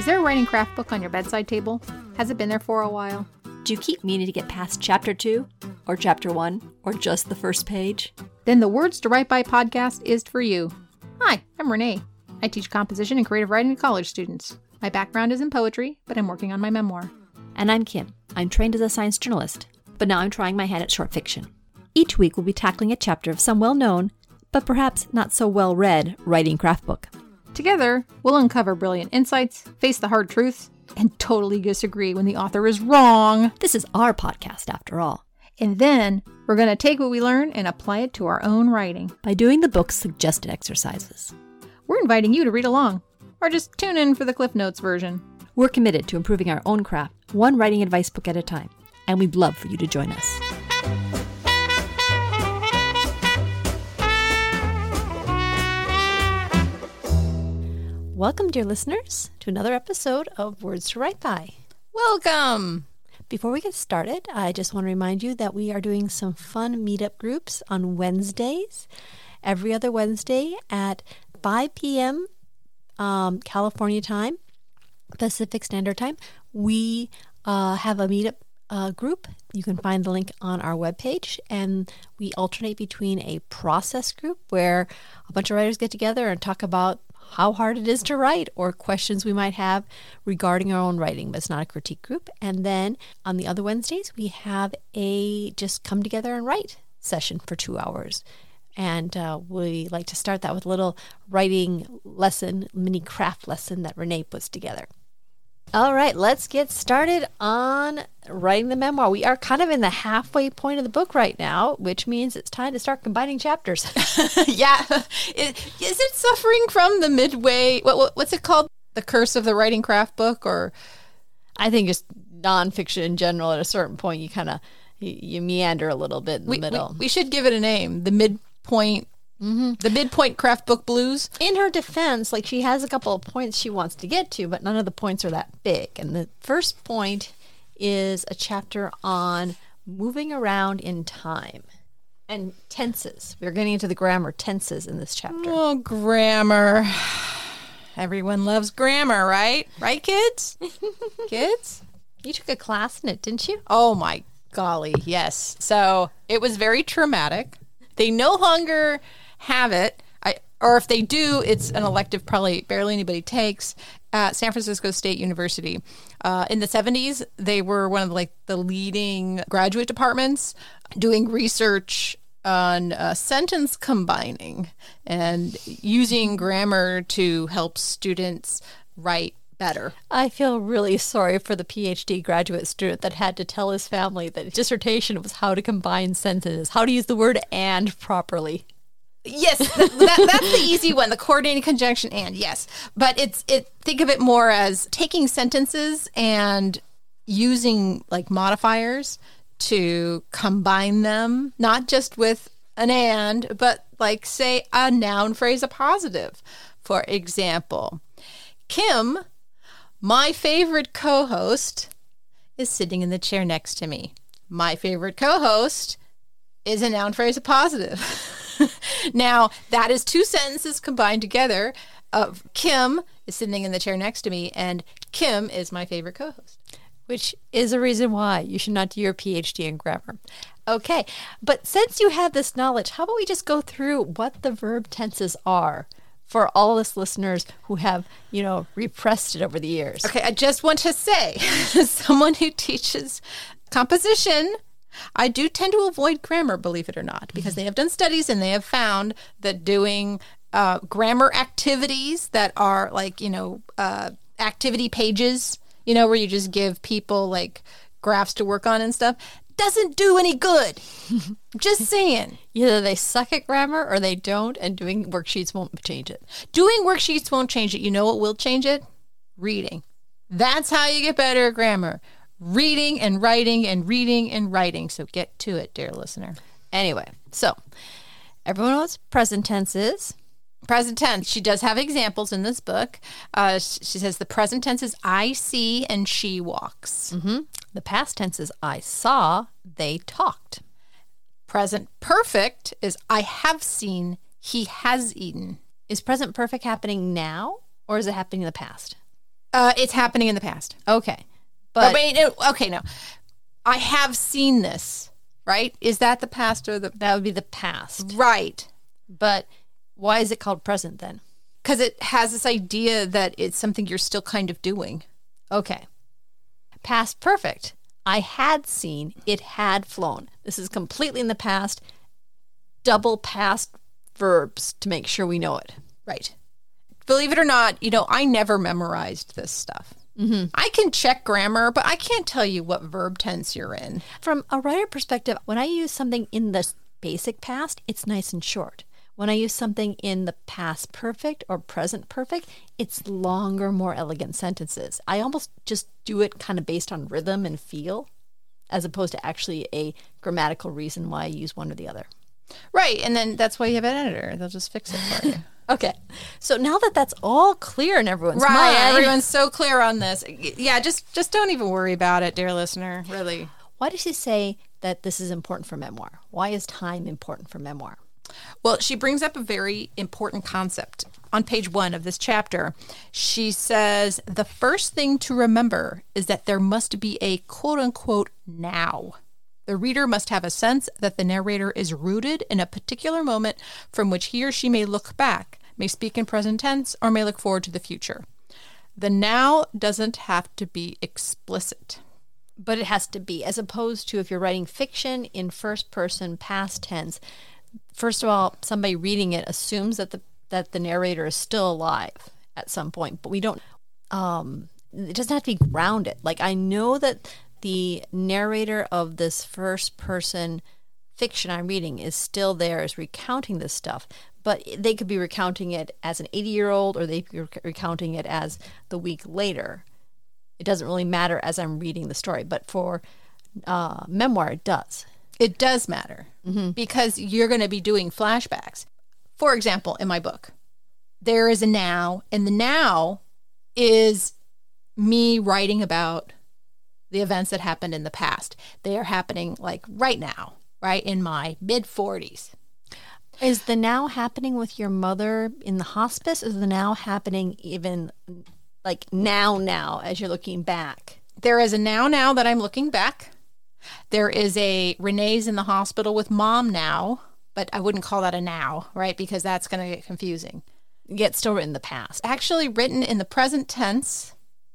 there a writing craft book on your bedside table? Has it been there for a while? Do you keep meaning to get past chapter 2 or chapter 1 or just the first page? Then the Words to Write By podcast is for you. Hi, I'm Renee. I teach composition and creative writing to college students. My background is in poetry, but I'm working on my memoir. And I'm Kim. I'm trained as a science journalist, but now I'm trying my hand at short fiction. Each week we'll be tackling a chapter of some well-known, but perhaps not so well-read writing craft book. Together, we'll uncover brilliant insights, face the hard truths, and totally disagree when the author is wrong. This is our podcast, after all. And then, we're going to take what we learn and apply it to our own writing. By doing the book's suggested exercises. We're inviting you to read along, or just tune in for the Cliff Notes version. We're committed to improving our own craft, one writing advice book at a time, and we'd love for you to join us. Welcome, dear listeners, to another episode of Words to Write By. Welcome! Before we get started, I just want to remind you that we are doing some fun meetup groups on Wednesdays, every other Wednesday at 5 p.m. California time, Pacific Standard Time. We have a meetup group. You can find the link on our webpage, and we alternate between a process group where a bunch of writers get together and talk about how hard it is to write or questions we might have regarding our own writing, but it's not a critique group. And then on the other Wednesdays, we have a just come together and write session for 2 hours. And we like to start that with a little writing lesson, mini craft lesson that Renee puts together. All right, let's get started on writing the memoir. We are kind of in the halfway point of the book right now, which means it's time to start combining chapters. Yeah. Is it suffering from the midway? What's it called? The curse of the writing craft book? Or I think just nonfiction in general. At a certain point, you kind of you meander a little bit in the middle. We should give it a name. The midpoint. Mm-hmm. The midpoint craft book blues. In her defense, like, she has a couple of points she wants to get to, but none of the points are that big. And the first point is a chapter on moving around in time and tenses. We're getting into the grammar tenses in this chapter. Oh, grammar. Everyone loves grammar, right? Right, kids? Kids? You took a class in it, didn't you? Oh, my golly, yes. So it was very traumatic. They no longer have it, or if they do, it's an elective probably barely anybody takes at San Francisco State University. In the 70s, they were one of the leading graduate departments doing research on sentence combining and using grammar to help students write better. I feel really sorry for the PhD graduate student that had to tell his family that his dissertation was how to combine sentences, how to use the word "and" properly. Yes, that's the easy one, the coordinating conjunction "and," yes. But think of it more as taking sentences and using like modifiers to combine them, not just with an "and," but like, say, a noun phrase, a positive. For example, Kim, my favorite co-host, is sitting in the chair next to me. My favorite co-host is a noun phrase, a positive. Now, that is two sentences combined together of Kim is sitting in the chair next to me, and Kim is my favorite co-host. Which is a reason why you should not do your PhD in grammar. Okay, but since you have this knowledge, how about we just go through what the verb tenses are for all us listeners who have, repressed it over the years. Okay, I just want to say, as someone who teaches composition, I do tend to avoid grammar, believe it or not, because they have done studies and they have found that doing grammar activities that are like, activity pages, where you just give people like graphs to work on and stuff, doesn't do any good. Just saying. Either they suck at grammar or they don't, and doing worksheets won't change it. Doing worksheets won't change it. You know what will change it? Reading. That's how you get better at grammar. Reading and writing and reading and writing. So get to it, dear listener. Anyway, so everyone knows present tense is? Present tense. She does have examples in this book. She says the present tense is I see and she walks. Mm-hmm. The past tense is I saw, they talked. Present perfect is I have seen, he has eaten. Is present perfect happening now, or is it happening in the past? It's happening in the past. Okay. But wait, no. I have seen this, right? Is that the past or the... That would be the past. Right. But why is it called present then? Because it has this idea that it's something you're still kind of doing. Okay. Past perfect. I had seen, it had flown. This is completely in the past. Double past verbs to make sure we know it. Right. Believe it or not, I never memorized this stuff. Mm-hmm. I can check grammar, but I can't tell you what verb tense you're in. From a writer perspective, when I use something in the basic past, it's nice and short. When I use something in the past perfect or present perfect, it's longer, more elegant sentences. I almost just do it kind of based on rhythm and feel, as opposed to actually a grammatical reason why I use one or the other. Right, and then that's why you have an editor. They'll just fix it for you. Okay, so now that that's all clear in everyone's mind. Right, everyone's so clear on this. Yeah, just don't even worry about it, dear listener, really. Why does she say that this is important for memoir? Why is time important for memoir? Well, she brings up a very important concept. On page 1 of this chapter, she says, the first thing to remember is that there must be a quote-unquote now. The reader must have a sense that the narrator is rooted in a particular moment from which he or she may look back, may speak in present tense, or may look forward to the future. The now doesn't have to be explicit. But it has to be, as opposed to if you're writing fiction in first person, past tense. First of all, somebody reading it assumes that the narrator is still alive at some point, but we don't, it doesn't have to be grounded. Like, I know that the narrator of this first person fiction I'm reading is still there, is recounting this stuff, but they could be recounting it as an 80-year-old or they could be recounting it as the week later. It doesn't really matter as I'm reading the story, but for memoir, it does. It does matter because you're going to be doing flashbacks. For example, in my book, there is a now, and the now is me writing about the events that happened in the past. They are happening like right now, right in my mid-40s. Is the now happening with your mother in the hospice? Is the now happening even like now as you're looking back? There is a now that I'm looking back. There is a Renee's in the hospital with mom now, but I wouldn't call that a now, right? Because that's going to get confusing. Yet still written in the past. Actually written in the present tense,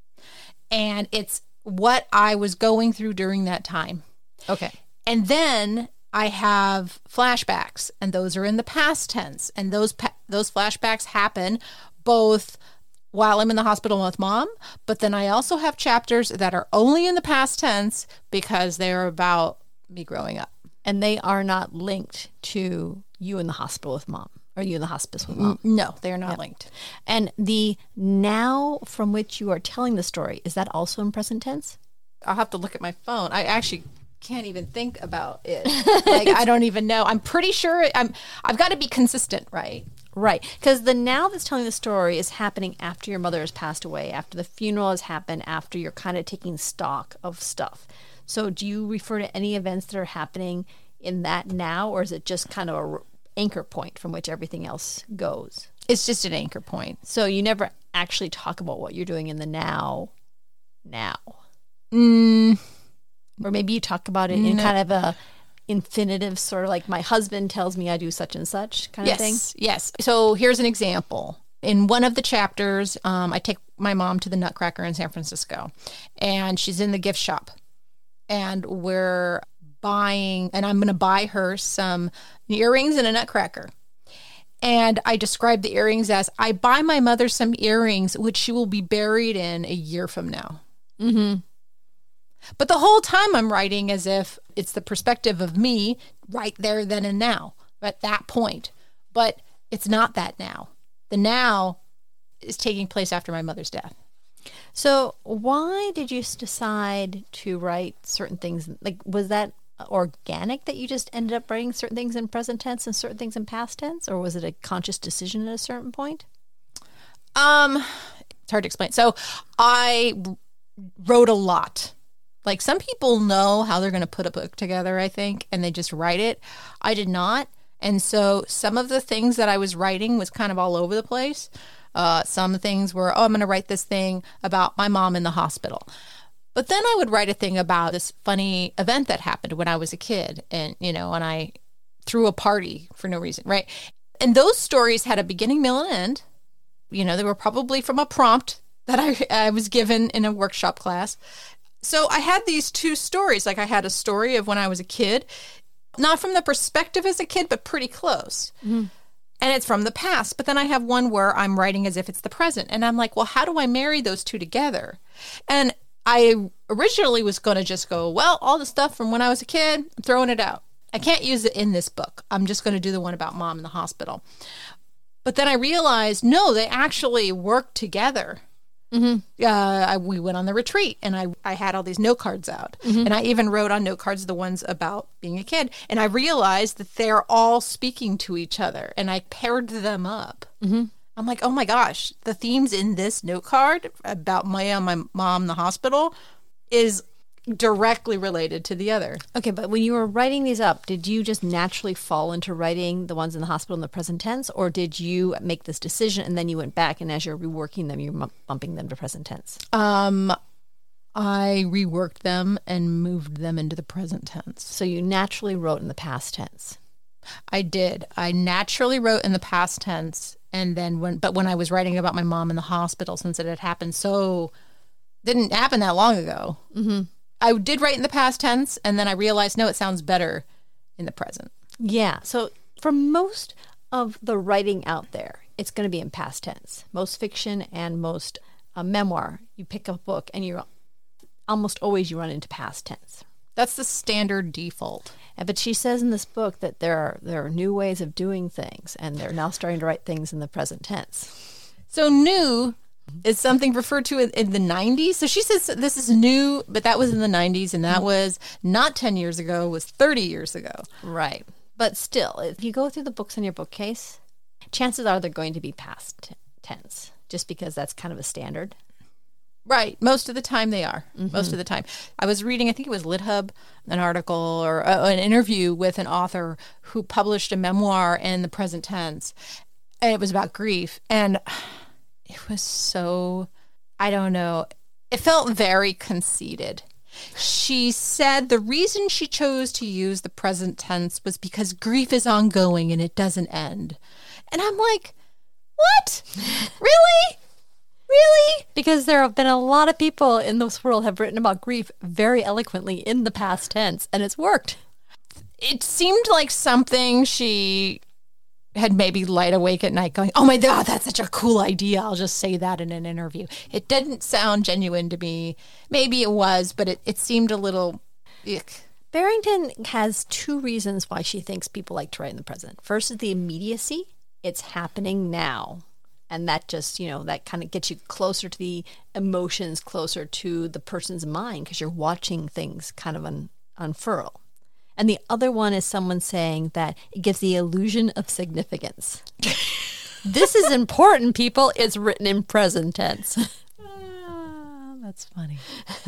and it's what I was going through during that time. Okay. And then I have flashbacks, and those are in the past tense, and those flashbacks happen both while I'm in the hospital with mom, but then I also have chapters that are only in the past tense because they're about me growing up. And they are not linked to you in the hospital with mom or you in the hospice with mom. No, they are not linked. And the now from which you are telling the story, is that also in present tense? I'll have to look at my phone. I actually can't even think about it. Like, I don't even know. I'm pretty sure I've got to be consistent, right? Right, because the now that's telling the story is happening after your mother has passed away, after the funeral has happened, after you're kind of taking stock of stuff. So do you refer to any events that are happening in that now, or is it just kind of an anchor point from which everything else goes? It's just an anchor point. So you never actually talk about what you're doing in the now. Or maybe you talk about it in kind of a infinitive, sort of like my husband tells me I do such and such kind of thing? Yes. So here's an example. In one of the chapters, I take my mom to the Nutcracker in San Francisco, and she's in the gift shop, and we're buying, and I'm going to buy her some earrings and a Nutcracker. And I describe the earrings as, I buy my mother some earrings, which she will be buried in a year from now. Mm-hmm. But the whole time I'm writing as if it's the perspective of me right there, then and now, at that point. But it's not that now. The now is taking place after my mother's death. So why did you decide to write certain things? Like, was that organic that you just ended up writing certain things in present tense and certain things in past tense? Or was it a conscious decision at a certain point? It's hard to explain. So I wrote a lot. Like, some people know how they're going to put a book together, I think, and they just write it. I did not. And so some of the things that I was writing was kind of all over the place. Some things were, I'm going to write this thing about my mom in the hospital. But then I would write a thing about this funny event that happened when I was a kid. And, and I threw a party for no reason, right? And those stories had a beginning, middle, and end. They were probably from a prompt that I was given in a workshop class. So I had these two stories. Like I had a story of when I was a kid, not from the perspective as a kid, but pretty close. Mm-hmm. And it's from the past. But then I have one where I'm writing as if it's the present. And I'm like, well, how do I marry those two together? And I originally was going to just go, well, all the stuff from when I was a kid, I'm throwing it out. I can't use it in this book. I'm just going to do the one about mom in the hospital. But then I realized, no, they actually work together. Mm-hmm. We went on the retreat and I had all these note cards out. Mm-hmm. And I even wrote on note cards the ones about being a kid. And I realized that they're all speaking to each other. And I paired them up. Mm-hmm. I'm like, oh my gosh, the themes in this note card about my mom in the hospital is directly related to the other. Okay, but when you were writing these up, did you just naturally fall into writing the ones in the hospital in the present tense, or did you make this decision and then you went back and as you're reworking them, you're bumping them to present tense? I reworked them and moved them into the present tense. So you naturally wrote in the past tense. I did. I naturally wrote in the past tense, and then when I was writing about my mom in the hospital, since it had happened didn't happen that long ago. Mm-hmm. I did write in the past tense, and then I realized, no, it sounds better in the present. Yeah. So for most of the writing out there, it's going to be in past tense. Most fiction and most memoir, you pick a book and you almost always run into past tense. That's the standard default. But she says in this book that there are new ways of doing things, and they're now starting to write things in the present tense. So new is something referred to in the 90s. So she says this is new, but that was in the 90s, and that was not 10 years ago, was 30 years ago. Right. But still, if you go through the books in your bookcase, chances are they're going to be past tense, just because that's kind of a standard. Right. Most of the time they are. Mm-hmm. Most of the time. I was reading, I think it was LitHub, an article or an interview with an author who published a memoir in the present tense, and it was about grief. And it was so, I don't know, it felt very conceited. She said the reason she chose to use the present tense was because grief is ongoing and it doesn't end. And I'm like, what? Really? Really? Because there have been a lot of people in this world have written about grief very eloquently in the past tense, and it's worked. It seemed like something she had maybe lied awake at night going, oh my God, that's such a cool idea. I'll just say that in an interview. It didn't sound genuine to me. Maybe it was, but it seemed a little ick. Barrington has two reasons why she thinks people like to write in the present. First is the immediacy. It's happening now. And that just, that kind of gets you closer to the emotions, closer to the person's mind, because you're watching things kind of unfurl. And the other one is someone saying that it gives the illusion of significance. This is important, people. It's written in present tense. That's funny.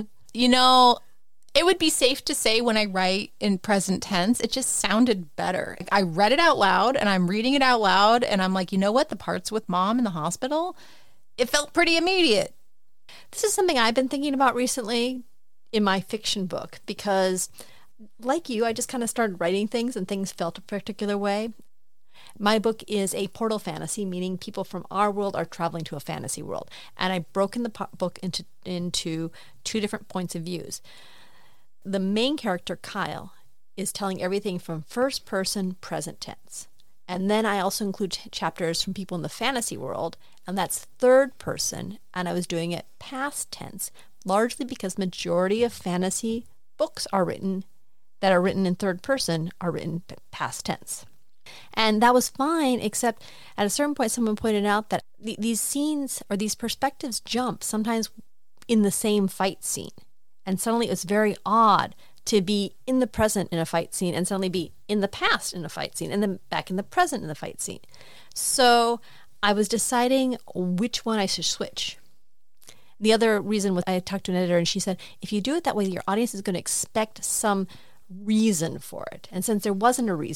It would be safe to say when I write in present tense, it just sounded better. I read it out loud and I'm reading it out loud and I'm like, you know what? The parts with mom in the hospital, it felt pretty immediate. This is something I've been thinking about recently in my fiction book because, like you, I just kind of started writing things and things felt a particular way. My book is a portal fantasy, meaning people from our world are traveling to a fantasy world. And I've broken the book into two different points of views. The main character, Kyle, is telling everything from first person, present tense. And then I also include chapters from people in the fantasy world, and that's third person, and I was doing it past tense, largely because majority of fantasy books that are written in third person are written past tense. And that was fine, except at a certain point someone pointed out that these scenes or these perspectives jump sometimes in the same fight scene. And suddenly it's very odd to be in the present in a fight scene and suddenly be in the past in a fight scene and then back in the present in the fight scene. So I was deciding which one I should switch. The other reason was I talked to an editor and she said, if you do it that way, your audience is going to expect some reason for it. And since there wasn't a reason,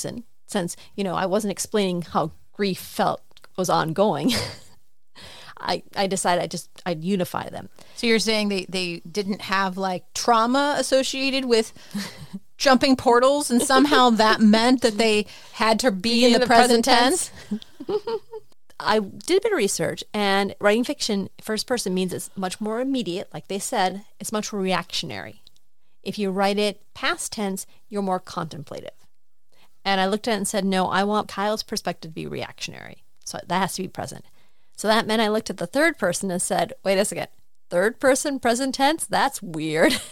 since, I wasn't explaining how grief was ongoing. I decided I'd unify them. So you're saying they didn't have like trauma associated with jumping portals, and somehow that meant that they had to be in the present tense? I did a bit of research, and writing fiction first person means it's much more immediate. Like they said, it's much more reactionary. If you write it past tense, you're more contemplative. And I looked at it and said, no, I want Kyle's perspective to be reactionary. So that has to be present. So that meant I looked at the third person and said, wait a second, third person present tense? That's weird.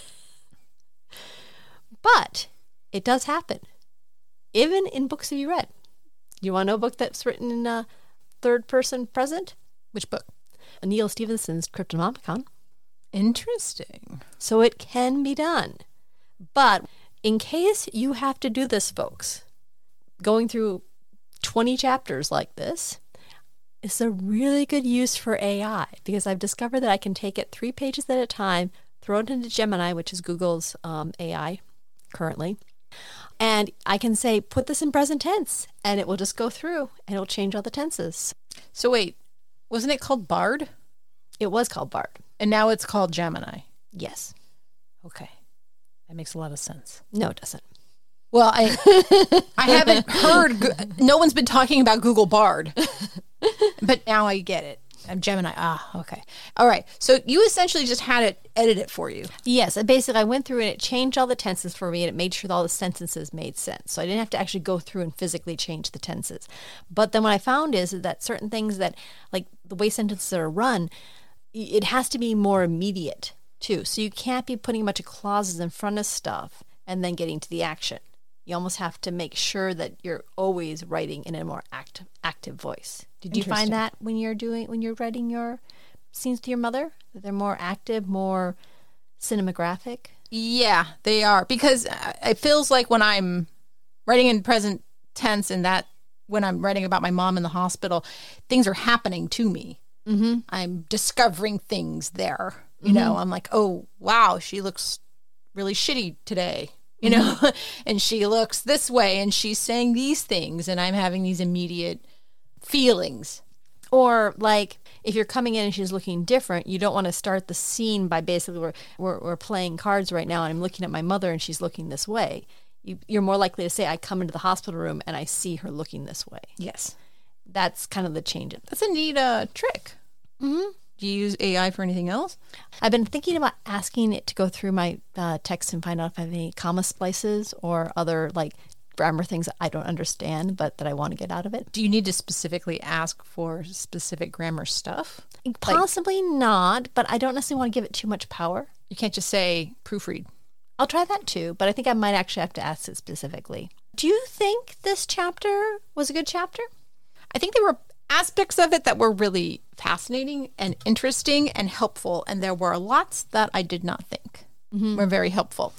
But it does happen. Even in books that you read. You want to know a book that's written in third person present? Which book? Neil Stephenson's Cryptonomicon. Interesting. So it can be done. But in case you have to do this, folks, going through 20 chapters like this, it's a really good use for AI, because I've discovered that I can take it 3 pages at a time, throw it into Gemini, which is Google's AI currently, and I can say, put this in present tense, and it will just go through, and it'll change all the tenses. So wait, wasn't it called Bard? It was called Bard. And now it's called Gemini. Yes. Okay. That makes a lot of sense. No, it doesn't. Well, I haven't heard, no one's been talking about Google Bard, but now I get it. I'm Gemini. Okay. All right. So you essentially just had it edit it for you. Yes. And basically I went through and it changed all the tenses for me, and it made sure that all the sentences made sense. So I didn't have to actually go through and physically change the tenses. But then what I found is that certain things that, like the way sentences are run, it has to be more immediate too. So you can't be putting a bunch of clauses in front of stuff and then getting to the action. You almost have to make sure that you're always writing in a more active voice. Did you find that when you're writing your scenes to your mother, that they're more active, more cinematographic? Yeah, they are, because it feels like when I'm writing in present tense, and that when I'm writing about my mom in the hospital, things are happening to me. Mm-hmm. I'm discovering things there. You know, I'm like, oh, wow, she looks really shitty today. You know, and she looks this way and she's saying these things, and I'm having these immediate feelings. Or like if you're coming in and she's looking different, you don't want to start the scene by basically we're playing cards right now and I'm looking at my mother and she's looking this way. You're more likely to say, I come into the hospital room and I see her looking this way. Yes. That's kind of the change. That's a neat trick. Mm-hmm. Do you use AI for anything else? I've been thinking about asking it to go through my text and find out if I have any comma splices or other like grammar things that I don't understand but that I want to get out of it. Do you need to specifically ask for specific grammar stuff? Possibly not, but I don't necessarily want to give it too much power. You can't just say proofread. I'll try that too, but I think I might actually have to ask it specifically. Do you think this chapter was a good chapter? I think there were aspects of it that were really fascinating and interesting and helpful, and there were lots that I did not think were very helpful.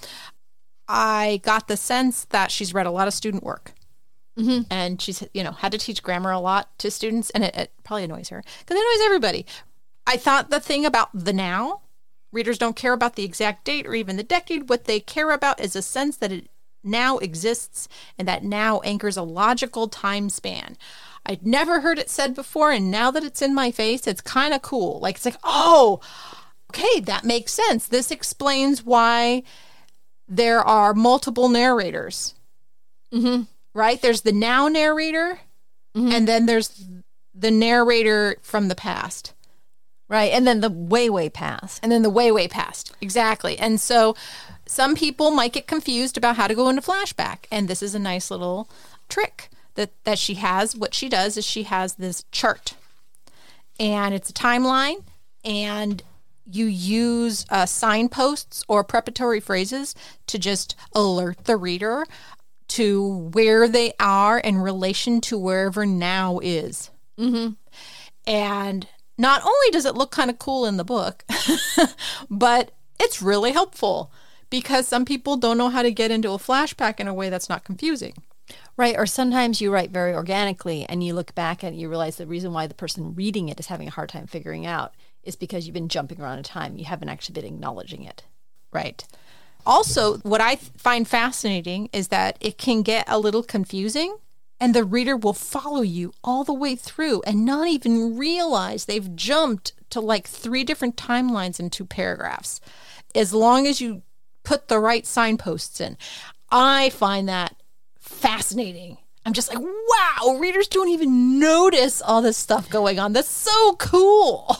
I got the sense that she's read a lot of student work, and she's had to teach grammar a lot to students, and it probably annoys her because it annoys everybody. I thought the thing about the now, readers don't care about the exact date or even the decade. What they care about is a sense that it now exists, and that now anchors a logical time span. I'd never heard it said before, and now that it's in my face, it's kind of cool. Like, it's like, oh, okay, that makes sense. This explains why there are multiple narrators. Mm-hmm. Right? There's the now narrator, and then there's the narrator from the past. Right, and then the way, way past. And then the way, way past. Exactly. And so some people might get confused about how to go into flashback, and this is a nice little trick that she has. What she does is she has this chart, and it's a timeline, and you use signposts or preparatory phrases to just alert the reader to where they are in relation to wherever now is. Mm-hmm. And not only does it look kind of cool in the book, but it's really helpful because some people don't know how to get into a flashback in a way that's not confusing. Right, or sometimes you write very organically and you look back and you realize the reason why the person reading it is having a hard time figuring out is because you've been jumping around in time. You haven't actually been acknowledging it. Right. Also, what I find fascinating is that it can get a little confusing And the reader will follow you all the way through and not even realize they've jumped to like 3 different timelines in 2 paragraphs, as long as you put the right signposts in. I find that fascinating. I'm just like, wow, readers don't even notice all this stuff going on. That's so cool.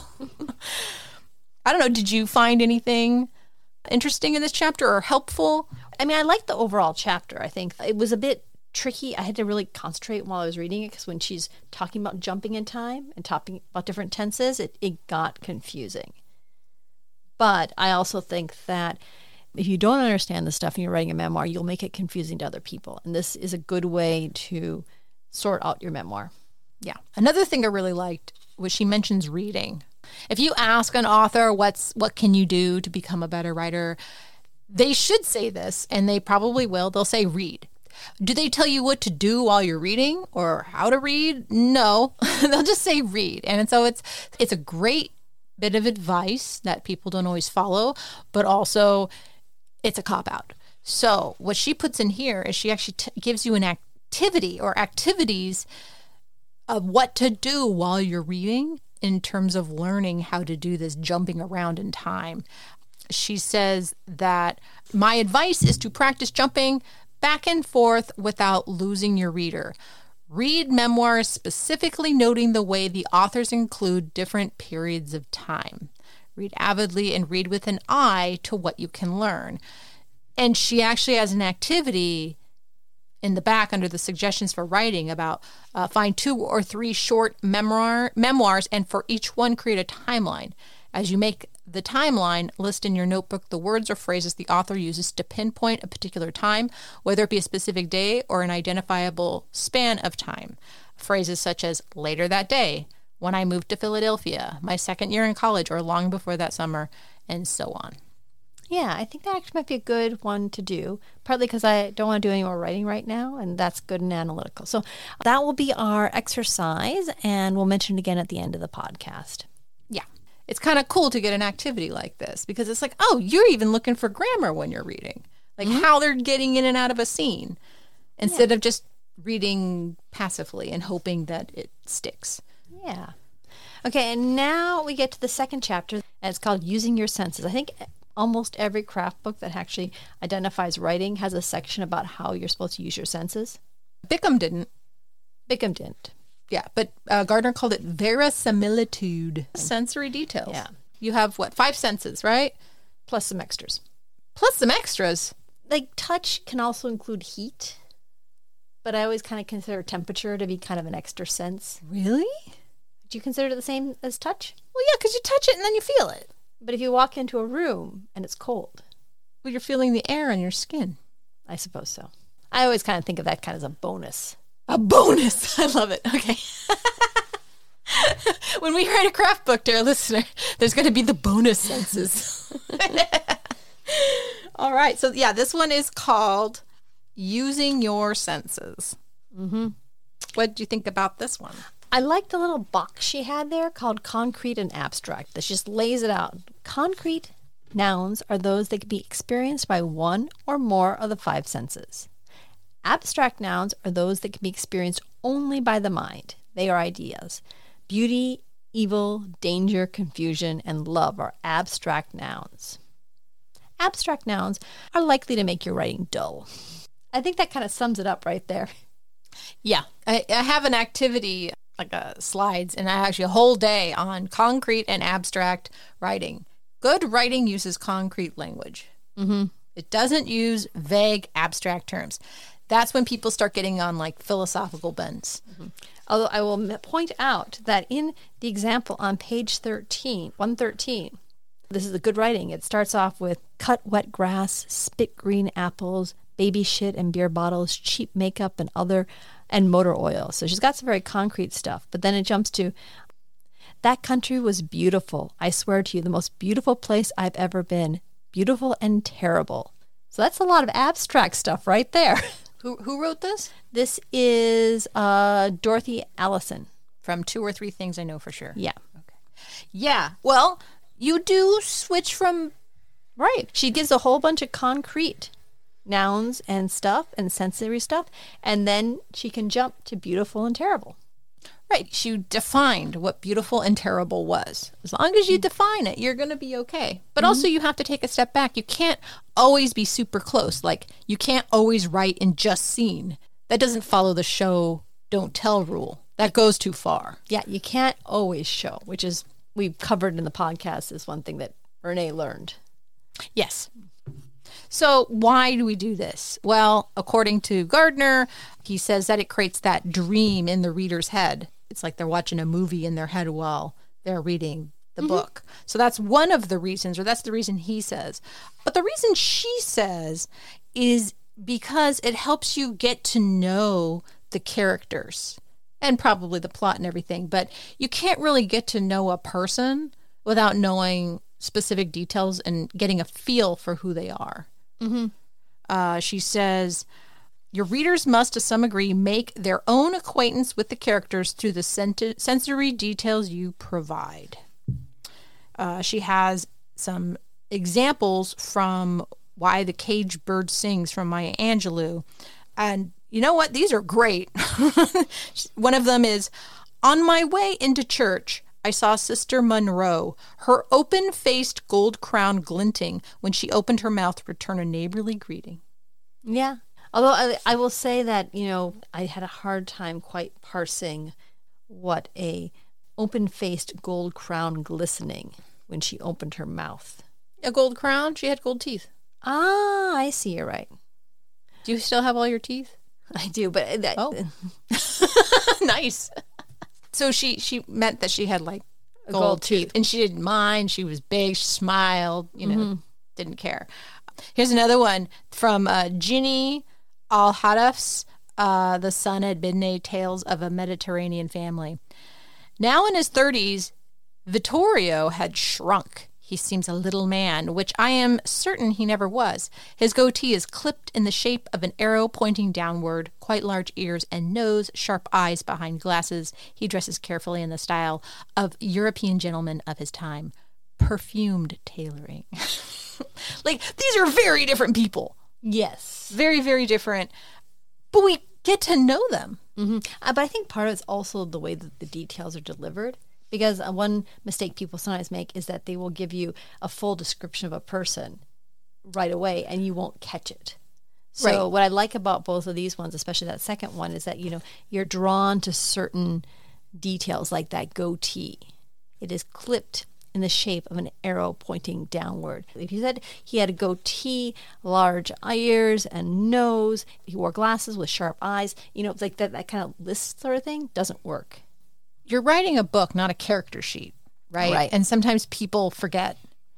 I don't know. Did you find anything interesting in this chapter or helpful? I mean, I liked the overall chapter. I think it was a bit tricky. I had to really concentrate while I was reading it because when she's talking about jumping in time and talking about different tenses, it got confusing. But I also think that if you don't understand the stuff and you're writing a memoir, you'll make it confusing to other people. And this is a good way to sort out your memoir. Yeah. Another thing I really liked was she mentions reading. If you ask an author what can you do to become a better writer, they should say this, and they probably will. They'll say read. Do they tell you what to do while you're reading or how to read? No. They'll just say read. And so it's a great bit of advice that people don't always follow, but also it's a cop-out. So what she puts in here is she actually gives you an activity or activities of what to do while you're reading in terms of learning how to do this jumping around in time. She says that my advice is to practice jumping back and forth without losing your reader. Read memoirs specifically noting the way the authors include different periods of time. Read avidly and read with an eye to what you can learn. And she actually has an activity in the back under the suggestions for writing about find 2 or 3 short memoirs, and for each one create a timeline. As you make the timeline, list in your notebook the words or phrases the author uses to pinpoint a particular time, whether it be a specific day or an identifiable span of time. Phrases such as later that day, when I moved to Philadelphia, my second year in college, or long before that summer, and so on. Yeah, I think that actually might be a good one to do, partly because I don't want to do any more writing right now, and that's good and analytical. So that will be our exercise, and we'll mention it again at the end of the podcast. Yeah. It's kind of cool to get an activity like this because it's like, oh, you're even looking for grammar when you're reading, like how they're getting in and out of a scene instead of just reading passively and hoping that it sticks. Yeah. Okay, and now we get to the second chapter, and it's called Using Your Senses. I think almost every craft book that actually identifies writing has a section about how you're supposed to use your senses. Bickham didn't. Yeah, but Gardner called it verisimilitude. Sensory details. Yeah. You have, 5 senses, right? plus some extras. Like touch can also include heat, but I always kind of consider temperature to be kind of an extra sense. Really? Do you consider it the same as touch? Well, yeah, because you touch it and then you feel it. But if you walk into a room and it's cold, well, you're feeling the air on your skin. I suppose so. I always kind of think of that kind of as a bonus. A bonus. I love it. Okay. When we write a craft book, dear listener, there's going to be the bonus senses. All right. So, yeah, this one is called Using Your Senses. Mm-hmm. What did you think about this one? I like the little box she had there called concrete and abstract. That just lays it out. Concrete nouns are those that can be experienced by one or more of the 5 senses. Abstract nouns are those that can be experienced only by the mind. They are ideas. Beauty, evil, danger, confusion, and love are abstract nouns. Abstract nouns are likely to make your writing dull. I think that kind of sums it up right there. Yeah. I have an activity, like slides, and actually a whole day on concrete and abstract writing. Good writing uses concrete language. Mm-hmm. It doesn't use vague abstract terms. That's when people start getting on like philosophical bends. Mm-hmm. Although I will point out that in the example on page 113, this is the good writing. It starts off with cut wet grass, spit green apples, baby shit and beer bottles, cheap makeup and motor oil. So she's got some very concrete stuff. But then it jumps to, that country was beautiful. I swear to you, the most beautiful place I've ever been. Beautiful and terrible. So that's a lot of abstract stuff right there. Who wrote this? This is Dorothy Allison. From 2 or 3 Things I Know for Sure. Yeah. Okay. Yeah. Well, you do switch from... Right. She gives a whole bunch of concrete nouns and stuff and sensory stuff, and then she can jump to beautiful and terrible. Right. She defined what beautiful and terrible was. As long as you define it, you're going to be okay. But also you have to take a step back. You can't always be super close. Like, you can't always write in just scene. That doesn't follow the show don't tell rule. That goes too far. Yeah, you can't always show, which is, we've covered in the podcast, is one thing that Renee learned. Yes. So why do we do this? Well, according to Gardner, he says that it creates that dream in the reader's head. It's like they're watching a movie in their head while they're reading the book. So that's one of the reasons, or that's the reason he says. But the reason she says is because it helps you get to know the characters and probably the plot and everything. But you can't really get to know a person without knowing specific details and getting a feel for who they are. She says, your readers must, to some degree, make their own acquaintance with the characters through the sensory details you provide. She has some examples from Why the Caged Bird Sings from Maya Angelou. And you know what? These are great. One of them is, on my way into church, I saw Sister Monroe, her open-faced gold crown glinting when she opened her mouth to return a neighborly greeting. Yeah. Although I will say that, I had a hard time quite parsing what a open-faced gold crown glistening when she opened her mouth. A gold crown? She had gold teeth. Ah, I see. You're right. Do you still have all your teeth? I do, but... Nice. So she meant that she had like gold teeth. And she didn't mind. She was big. She smiled, didn't care. Here's another one from Ginny Al-Hadaf's The Sun at Midnight, Tales of a Mediterranean Family. Now in his 30s, Vittorio had shrunk. He seems a little man, which I am certain he never was. His goatee is clipped in the shape of an arrow pointing downward, quite large ears and nose, sharp eyes behind glasses. He dresses carefully in the style of European gentlemen of his time. Perfumed tailoring. Like, these are very different people. Yes. Very, very different. But we get to know them. But I think part of it's also the way that the details are delivered. Because one mistake people sometimes make is that they will give you a full description of a person right away and you won't catch it. So what I like about both of these ones, especially that second one, is that, you're drawn to certain details like that goatee. It is clipped in the shape of an arrow pointing downward. If you said he had a goatee, large ears and nose, he wore glasses with sharp eyes, like that kind of list sort of thing doesn't work. You're writing a book, not a character sheet, right? And sometimes people forget.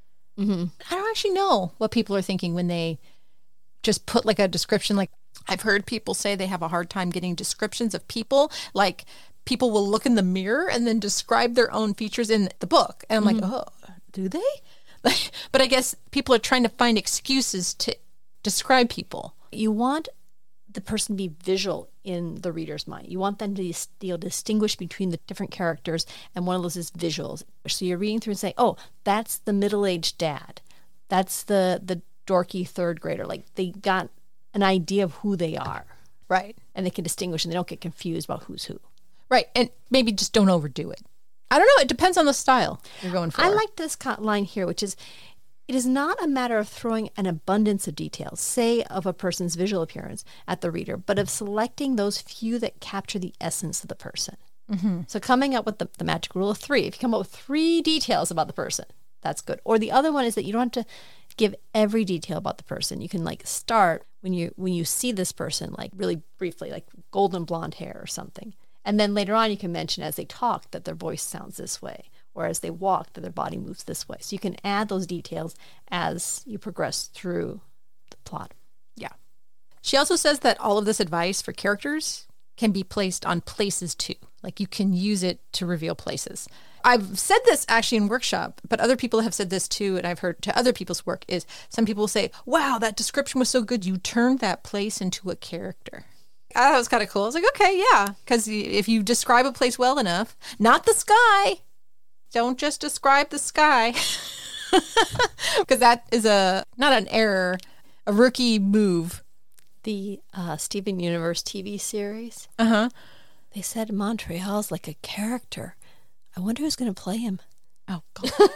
I don't actually know what people are thinking when they just put like a description. Like, I've heard people say they have a hard time getting descriptions of people. Like, people will look in the mirror and then describe their own features in the book. And I'm like, oh, do they? But I guess people are trying to find excuses to describe people. You want the person to be visual in the reader's mind. You want them to be able to distinguish between the different characters, and one of those is visuals. So you're reading through and saying, oh, that's the middle-aged dad. That's the dorky third grader. Like, they got an idea of who they are. Right. And they can distinguish, and they don't get confused about who's who. Right. And maybe just don't overdo it. I don't know. It depends on the style you're going for. I like this line here, which is, it is not a matter of throwing an abundance of details, say of a person's visual appearance, at the reader, but of selecting those few that capture the essence of the person. So coming up with the magic rule of 3. If you come up with 3 details about the person, that's good. Or the other one is that you don't have to give every detail about the person. You can start when you see this person, really briefly, like golden blonde hair or something. And then later on you can mention as they talk that their voice sounds this way, or as they walk that their body moves this way. So you can add those details as you progress through the plot. Yeah. She also says that all of this advice for characters can be placed on places too. Like, you can use it to reveal places. I've said this actually in workshop, but other people have said this too, and I've heard to other people's work, is some people will say, wow, that description was so good, you turned that place into a character. I thought it was kind of cool. I was like, okay, yeah. Because if you describe a place well enough, not the sky, don't just describe the sky. Because that is not an error, a rookie move. The Steven Universe TV series. Uh-huh. They said Montreal's like a character. I wonder who's going to play him. Oh,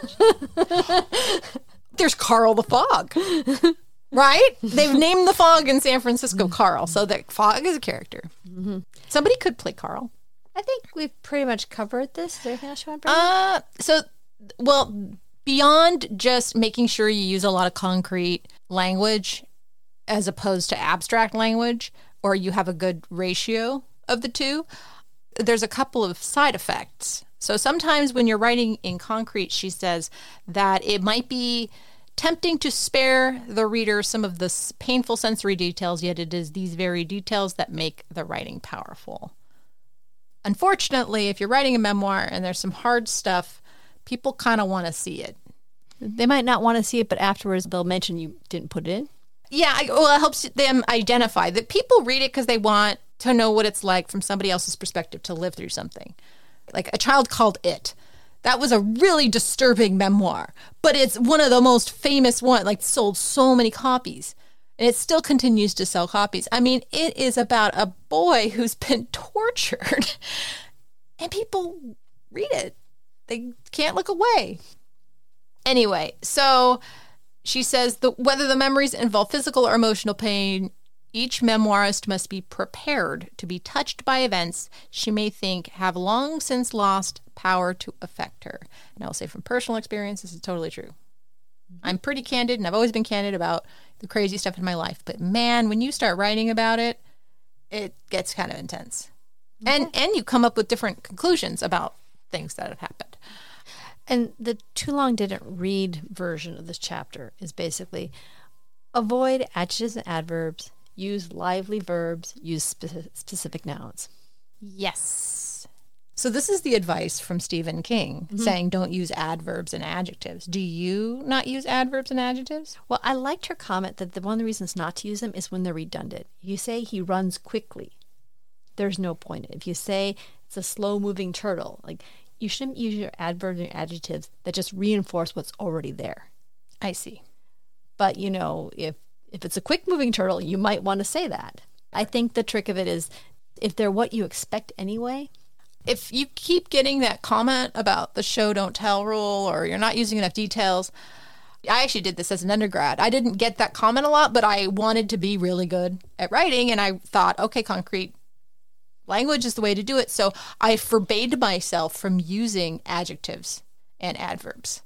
God. There's Carl the Fog, right? They've named the fog in San Francisco Carl, so that fog is a character. Mm-hmm. Somebody could play Carl. I think we've pretty much covered this. Is there anything else you want to bring up? Beyond just making sure you use a lot of concrete language as opposed to abstract language, or you have a good ratio of the two, there's a couple of side effects. So sometimes when you're writing in concrete, she says that it might be tempting to spare the reader some of the painful sensory details, yet it is these very details that make the writing powerful. Unfortunately, if you're writing a memoir and there's some hard stuff, people kind of want to see it. They might not want to see it, but afterwards they'll mention you didn't put it in. Yeah, it helps them identify that people read it because they want to know what it's like from somebody else's perspective to live through something. Like A Child Called It. That was a really disturbing memoir, but it's one of the most famous ones, like sold so many copies. And it still continues to sell copies. I mean, it is about a boy who's been tortured, and people read it. They can't look away. Anyway, so she says whether the memories involve physical or emotional pain, each memoirist must be prepared to be touched by events she may think have long since lost power to affect her. And I'll say from personal experience, this is totally true. I'm pretty candid, and I've always been candid about the crazy stuff in my life. But man, when you start writing about it, it gets kind of intense. And you come up with different conclusions about things that have happened. And the too long didn't read version of this chapter is basically avoid adjectives and adverbs, use lively verbs, use specific nouns. Yes. So this is the advice from Stephen King, saying don't use adverbs and adjectives. Do you not use adverbs and adjectives? Well, I liked her comment that one of the reasons not to use them is when they're redundant. You say he runs quickly. There's no point. If you say it's a slow-moving turtle, like you shouldn't use your adverbs and adjectives that just reinforce what's already there. I see. But, you know, if it's a quick-moving turtle, you might want to say that. I think the trick of it is if they're what you expect anyway. If you keep getting that comment about the show don't tell rule or you're not using enough details, I actually did this as an undergrad. I didn't get that comment a lot, but I wanted to be really good at writing. And I thought, okay, concrete language is the way to do it. So I forbade myself from using adjectives and adverbs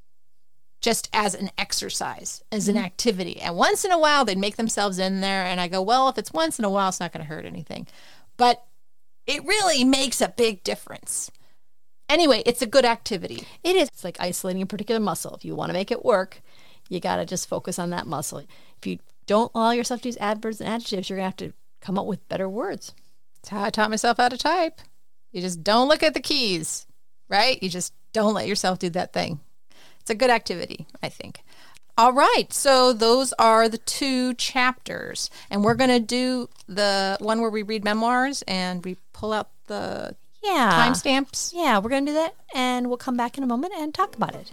just as an exercise, as an activity. And once in a while, they'd make themselves in there. And I go, well, if it's once in a while, it's not going to hurt anything. But it really makes a big difference. Anyway, it's a good activity. It is. It's like isolating a particular muscle. If you want to make it work, you got to just focus on that muscle. If you don't allow yourself to use adverbs and adjectives, you're going to have to come up with better words. That's how I taught myself how to type. You just don't look at the keys, right? You just don't let yourself do that thing. It's a good activity, I think. All right, so those are the 2 chapters. And we're going to do the one where we read memoirs and we pull out the timestamps. Yeah, we're going to do that, and we'll come back in a moment and talk about it.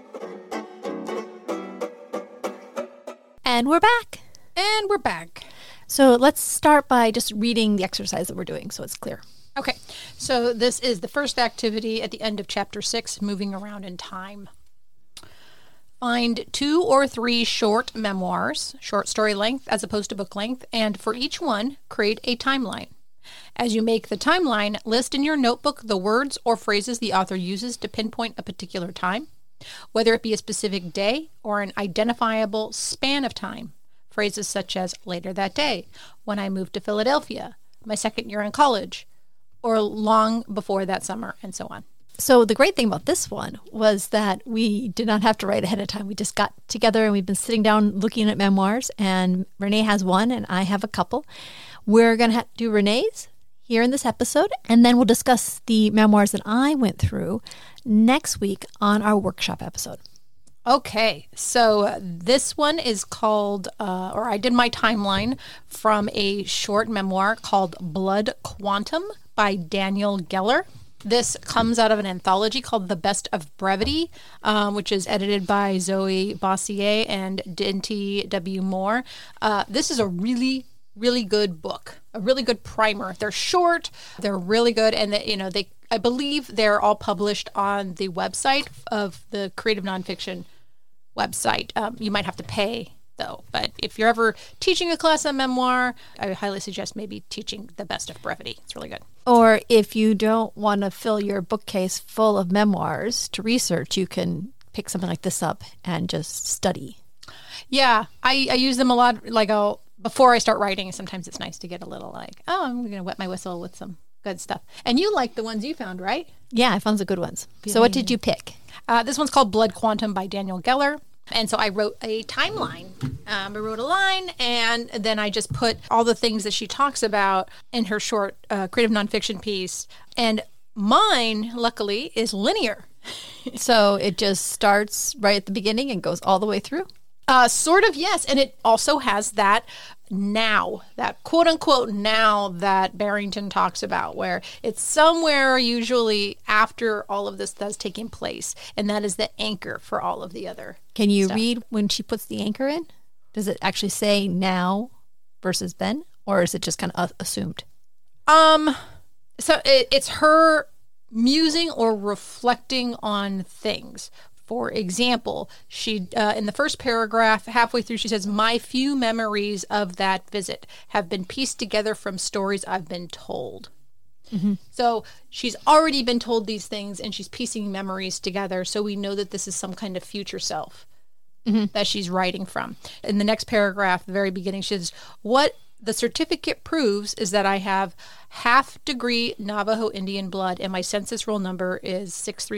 And we're back. And we're back. So let's start by just reading the exercise that we're doing so it's clear. Okay, so this is the first activity at the end of chapter 6, moving around in time. Find 2 or 3 short memoirs, short story length as opposed to book length, and for each one, create a timeline. As you make the timeline, list in your notebook the words or phrases the author uses to pinpoint a particular time, whether it be a specific day or an identifiable span of time. Phrases such as later that day, when I moved to Philadelphia, my second year in college, or long before that summer, and so on. So the great thing about this one was that we did not have to write ahead of time. We just got together and we've been sitting down looking at memoirs, and Renee has one and I have a couple. We're going to do Renee's here in this episode, and then we'll discuss the memoirs that I went through next week on our workshop episode. Okay, so this one is called, or I did my timeline from a short memoir called Blood Quantum by Daniel Geller. This comes out of an anthology called The Best of Brevity, which is edited by Zoe Bossier and Dinty W. Moore. This is a really, really good book, a really good primer. They're short, they're really good, and I believe they're all published on the website of the Creative Nonfiction website. You might have to pay, though. But if you're ever teaching a class on memoir, I highly suggest maybe teaching The Best of Brevity. It's really good. Or if you don't want to fill your bookcase full of memoirs to research, you can pick something like this up and just study. Yeah, I use them a lot. Before I start writing, sometimes it's nice to get a little I'm going to wet my whistle with some good stuff. And you like the ones you found, right? Yeah, I found some good ones. So what did you pick? This one's called Blood Quantum by Daniel Geller. And so I wrote a timeline. I wrote a line, and then I just put all the things that she talks about in her short creative nonfiction piece. And mine, luckily, is linear. So it just starts right at the beginning and goes all the way through? Sort of, yes. And it also has that now, that quote unquote now that Barrington talks about, where it's somewhere usually after all of this has taken place. And that is the anchor for all of the other Can you stuff. read when she puts the anchor in? Does it actually say now versus then? Or is it just kind of assumed? So it's her musing or reflecting on things. For example, she in the first paragraph, halfway through, she says, "My few memories of that visit have been pieced together from stories I've been told." Mm-hmm. So she's already been told these things, and she's piecing memories together. So we know that this is some kind of future self that she's writing from. In the next paragraph, the very beginning, she says, "What the certificate proves is that I have half-degree Navajo Indian blood, and my census roll number is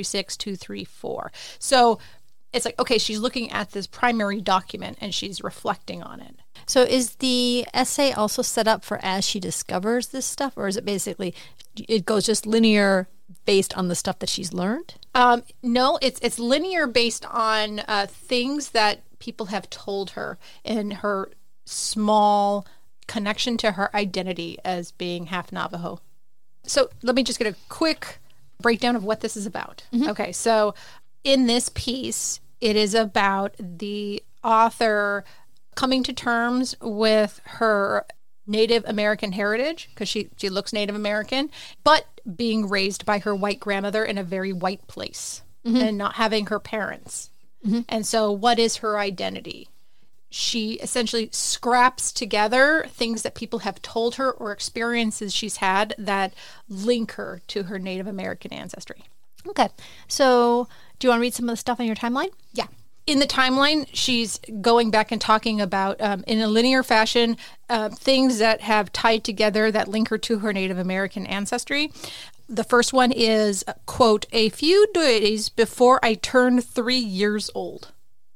636234. So it's like, okay, she's looking at this primary document, and she's reflecting on it. So is the essay also set up for as she discovers this stuff, or is it basically, it goes just linear based on the stuff that she's learned? No, it's linear based on things that people have told her in her small connection to her identity as being half Navajo. So let me just get a quick breakdown of what this is about. Mm-hmm. Okay, so in this piece, it is about the author coming to terms with her Native American heritage, because she looks Native American, but being raised by her white grandmother in a very white place and not having her parents. Mm-hmm. And so what is her identity? She essentially scraps together things that people have told her or experiences she's had that link her to her Native American ancestry. Okay. So do you want to read some of the stuff on your timeline? Yeah. In the timeline, she's going back and talking about, in a linear fashion, things that have tied together that link her to her Native American ancestry. The first one is, quote, "A few days before I turned 3 years old."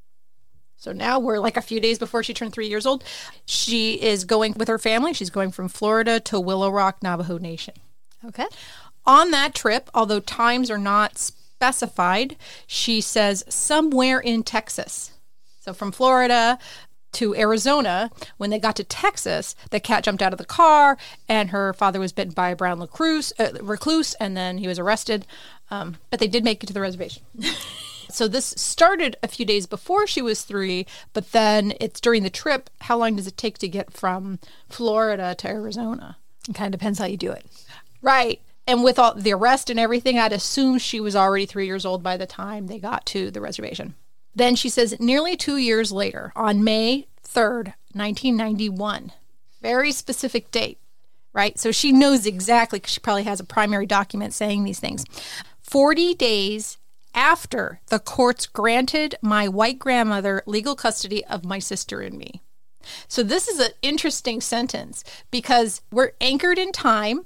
So now we're like a few days before she turned 3 years old. She is going with her family. She's going from Florida to Willow Rock, Navajo Nation. Okay. On that trip, although times are not specified, she says somewhere in Texas. So from Florida to Arizona, when they got to Texas, the cat jumped out of the car and her father was bitten by a brown recluse, and then he was arrested. But they did make it to the reservation. So this started a few days before she was 3, but then it's during the trip. How long does it take to get from Florida to Arizona? It kind of depends how you do it. Right. And with all the arrest and everything, I'd assume she was already 3 years old by the time they got to the reservation. Then she says, nearly 2 years later, on May 3rd, 1991, very specific date, right? So she knows exactly, because she probably has a primary document saying these things. 40 days after the courts granted my white grandmother legal custody of my sister and me. So this is an interesting sentence, because we're anchored in time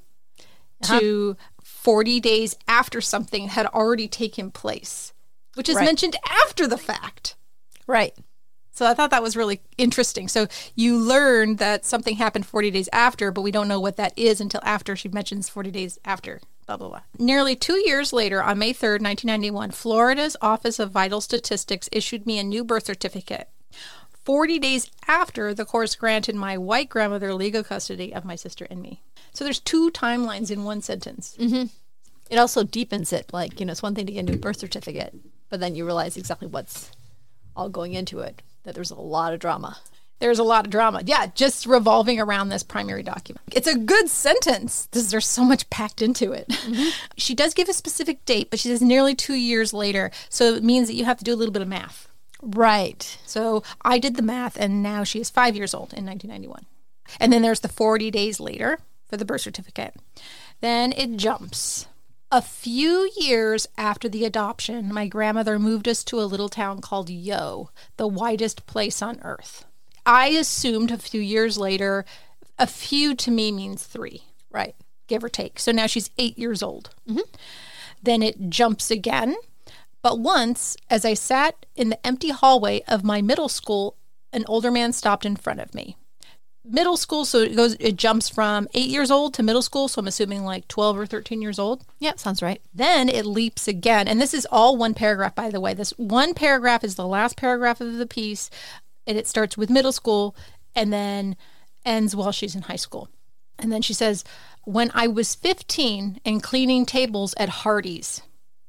to 40 days after something had already taken place, which is mentioned after the fact. Right. So I thought that was really interesting. So you learn that something happened 40 days after, but we don't know what that is until after she mentions 40 days after. Blah, blah, blah. Nearly 2 years later, on May 3rd, 1991, Florida's Office of Vital Statistics issued me a new birth certificate. 40 days after the courts granted my white grandmother legal custody of my sister and me. So there's 2 timelines in one sentence. Mm-hmm. It also deepens it. Like, it's one thing to get a new birth certificate, but then you realize exactly what's all going into it, that there's a lot of drama. There's a lot of drama. Yeah, just revolving around this primary document. It's a good sentence. There's so much packed into it. Mm-hmm. She does give a specific date, but she says nearly 2 years later. So it means that you have to do a little bit of math. Right. So I did the math, and now she is 5 years old in 1991. And then there's the 40 days later for the birth certificate. Then it jumps. A few years after the adoption, my grandmother moved us to a little town called Yo, the whitest place on earth. I assumed a few years later. A few to me means 3. Right. Give or take. So now she's 8 years old. Mm-hmm. Then it jumps again. But once, as I sat in the empty hallway of my middle school, an older man stopped in front of me. Middle school, so it jumps from 8 years old to middle school, so I'm assuming like 12 or 13 years old. Yep, sounds right. Then it leaps again, and this is all one paragraph, by the way. This one paragraph is the last paragraph of the piece, and it starts with middle school and then ends while she's in high school. And then she says, when I was 15 and cleaning tables at Hardee's.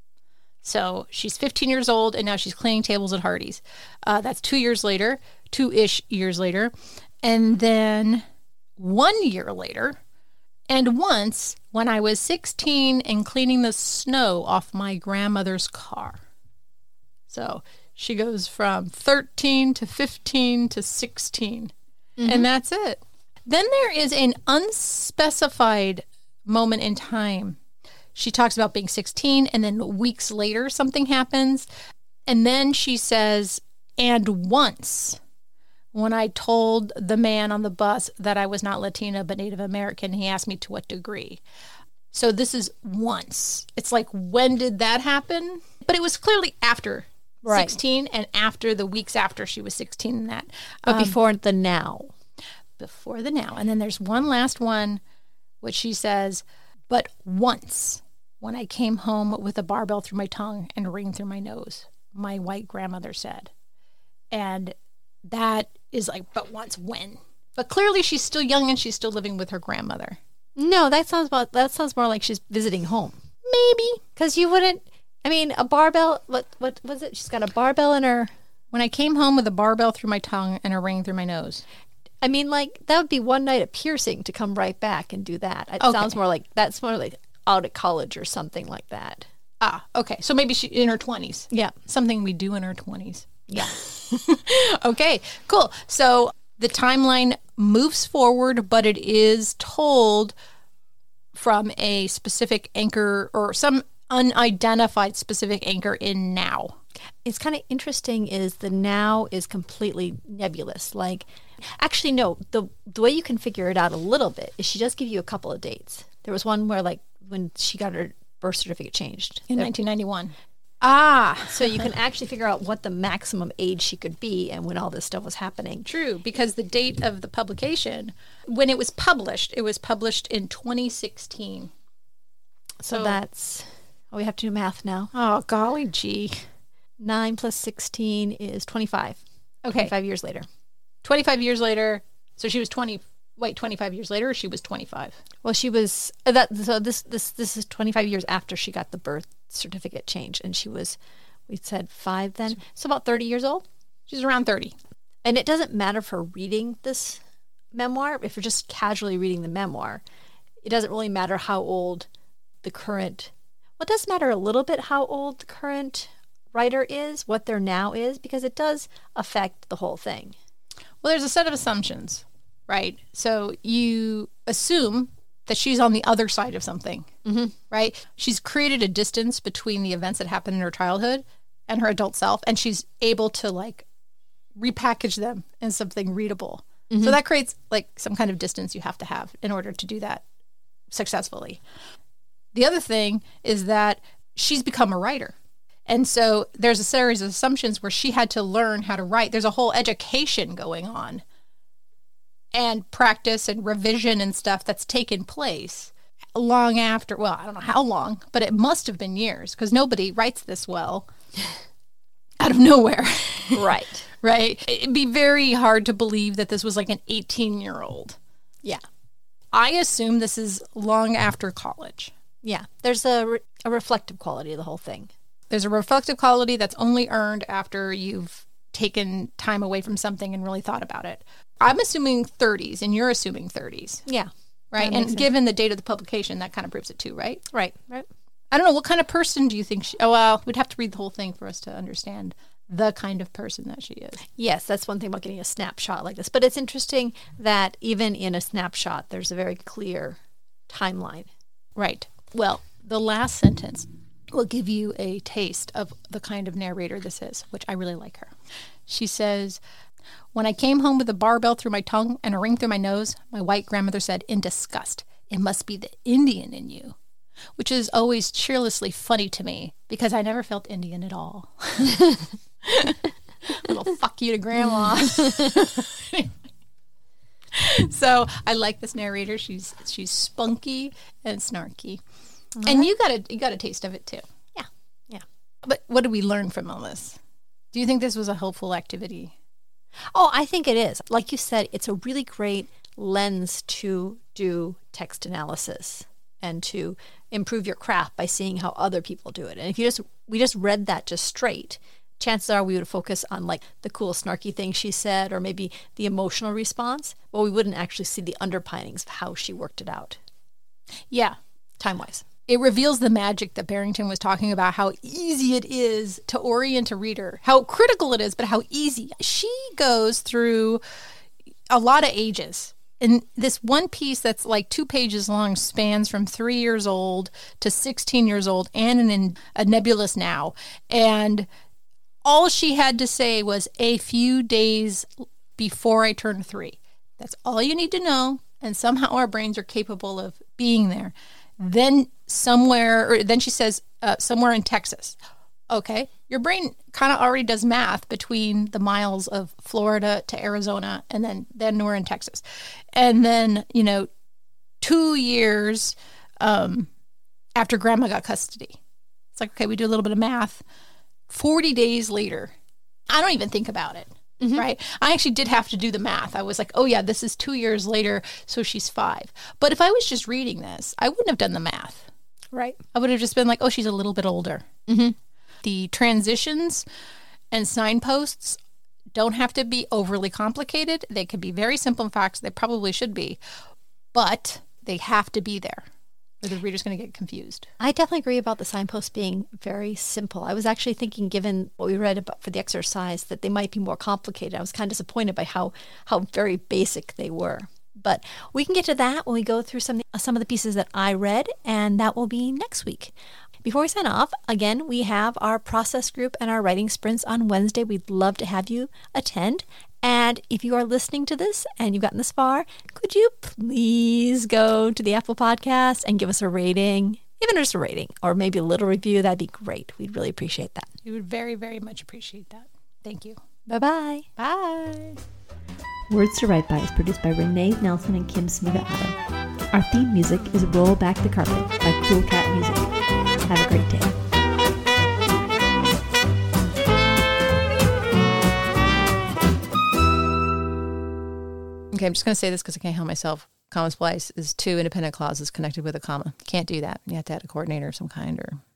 So she's 15 years old, and now she's cleaning tables at Hardee's. That's 2 years later, 2-ish years later. And then 1 year later, and once when I was 16 and cleaning the snow off my grandmother's car. So she goes from 13 to 15 to 16. Mm-hmm. And that's it. Then there is an unspecified moment in time. She talks about being 16, and then weeks later something happens. And then she says, and once, when I told the man on the bus that I was not Latina but Native American, he asked me to what degree. So this is once. It's like, when did that happen? But it was clearly after 16 and after the weeks after she was 16 and that. But before the now. Before the now. And then there's one last one, which she says, but once, when I came home with a barbell through my tongue and a ring through my nose, my white grandmother said. And that is like, but once when? But clearly she's still young and she's still living with her grandmother. No, that sounds more like she's visiting home. Maybe. Because you wouldn't, a barbell, what was it? She's got a barbell in her. When I came home with a barbell through my tongue and a ring through my nose. That would be one night of piercing to come right back and do that. It sounds more like, that's more like out at college or something like that. Ah, okay. So maybe she in her 20s. Yeah. Something we do in our 20s. Yeah. Okay, cool. So the timeline moves forward, but it is told from a specific anchor or some unidentified specific anchor in now. It's kind of interesting is the now is completely nebulous. Like, actually, no, the way you can figure it out a little bit is she does give you a couple of dates. There was one where, like, when she got her birth certificate changed. In 1991. So you can actually figure out what the maximum age she could be and when all this stuff was happening. True, because the date of the publication, when it was published in 2016. So that's, we have to do math now. Oh, golly gee. 9 plus 16 is 25. Okay. 25 years later. 25 years later. So she was 25 years later, or she was 25? Well, she was, this is 25 years after she got the birth certificate changed, and she was, we said 5 then, so about 30 years old. She's around 30. And it doesn't matter for reading this memoir. If you're just casually reading the memoir, it doesn't really matter how old the current, well, it does matter a little bit how old the current writer is, what their now is, because it does affect the whole thing. Well, there's a set of assumptions, right? So you assume that she's on the other side of something, right? She's created a distance between the events that happened in her childhood and her adult self, and she's able to, like, repackage them in something readable. Mm-hmm. So that creates, like, some kind of distance you have to have in order to do that successfully. The other thing is that she's become a writer. And so there's a series of assumptions where she had to learn how to write. There's a whole education going on and practice and revision and stuff that's taken place long after, well, I don't know how long, but it must have been years because nobody writes this well out of nowhere. Right. Right? It'd be very hard to believe that this was like an 18-year-old. Yeah. I assume this is long after college. Yeah, there's a reflective quality to the whole thing. There's a reflective quality that's only earned after you've taken time away from something and really thought about it. I'm assuming 30s, and you're assuming 30s. Yeah. Right? And given the date of the publication, that kind of proves it too, right? Right. I don't know, what kind of person do you think we'd have to read the whole thing for us to understand the kind of person that she is. Yes, that's one thing about getting a snapshot like this. But it's interesting that even in a snapshot, there's a very clear timeline. Right. Well, the last sentence will give you a taste of the kind of narrator this is, which I really like her. She says, "When I came home with a barbell through my tongue and a ring through my nose, my white grandmother said in disgust, 'It must be the Indian in you,' which is always cheerlessly funny to me because I never felt Indian at all." Little fuck you to grandma. So I like this narrator. She's spunky and snarky. And you got a taste of it too. Yeah. But what did we learn from all this? Do you think this was a helpful activity? Oh, I think it is. Like you said, it's a really great lens to do text analysis and to improve your craft by seeing how other people do it. And if we just read that just straight, chances are we would focus on like the cool snarky thing she said or maybe the emotional response, but we wouldn't actually see the underpinnings of how she worked it out. Yeah. Time-wise. It reveals the magic that Barrington was talking about, how easy it is to orient a reader, how critical it is, but how easy. She goes through a lot of ages. And this one piece that's like 2 pages long spans from 3 years old to 16 years old and in a nebulous now. And all she had to say was a few days before I turned 3. That's all you need to know. And somehow our brains are capable of being there. Then she says somewhere in Texas. Okay, your brain kind of already does math between the miles of Florida to Arizona, and then we're in Texas. And then, 2 years after grandma got custody. It's like, okay, we do a little bit of math. 40 days later, I don't even think about it. Mm-hmm. Right. I actually did have to do the math. I was like, oh yeah, this is 2 years later. So she's 5. But if I was just reading this, I wouldn't have done the math. Right. I would have just been like, oh, she's a little bit older. Mm-hmm. The transitions and signposts don't have to be overly complicated. They could be very simple. In fact, they probably should be, but they have to be there, or the reader's going to get confused. I definitely agree about the signposts being very simple. I was actually thinking, given what we read about for the exercise, that they might be more complicated. I was kind of disappointed by how very basic they were. But we can get to that when we go through some of the pieces that I read, and that will be next week. Before we sign off, again, we have our process group and our writing sprints on Wednesday. We'd love to have you attend. And if you are listening to this and you've gotten this far, could you please go to the Apple Podcast and give us a rating, even just a rating, or maybe a little review? That'd be great. We'd really appreciate that. We would very, very much appreciate that. Thank you. Bye-bye. Bye. Words to Write By is produced by Renee Nelson and Kim Smiga-Otto. Our theme music is Roll Back the Carpet by Cool Cat Music. Have a great day. Okay, I'm just going to say this because I can't help myself. Comma splice is 2 independent clauses connected with a comma. You can't do that. You have to add a coordinator of some kind or